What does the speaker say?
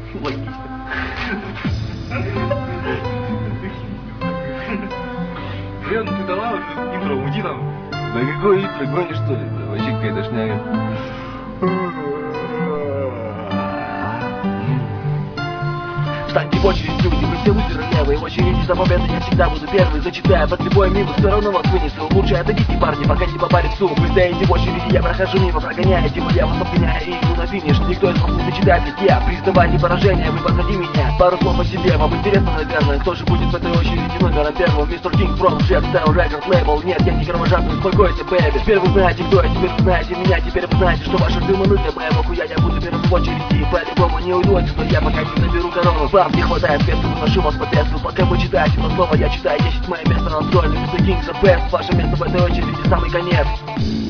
Логично. Блин, ты дала вот интро, уйди там. Да какое интро, гонишь что ли? Вообще какая-то шняга. Встаньте в очередь, люди, вы все лузеры левые. В очереди за победой я всегда буду первый. Зачитая под любой мимо, все равно вас вынесу. Лучше отойдите, парни, пока не попарит суп. Вы стоите в очереди, я прохожу мимо, прогоняете, я вас обгоняю и иду на финиш. Никто из вас не зачитает, как я. Признавайте поражение, вы позади меня. Пару слов о себе, вам интересно, наверное. Кто же будет в этой очереди номером первым? Мистер Кинг, From Jet Style Record Label. Нет, я не кровожадный, успокойся, бэби. Теперь вы знаете, кто я, теперь вы знаете меня. Теперь вы знаете, что ваши дыманы для моего хуя. Я буду первым в очереди, по-любому не уйду отсюда. Я пока не наберу корону. Вам не хватает места, выношу вас по тесту. Пока вы читаете это слово, я читаю 10. Мое место на тролле, Mr. King the best. Ваше место в этой очереди, самый конец.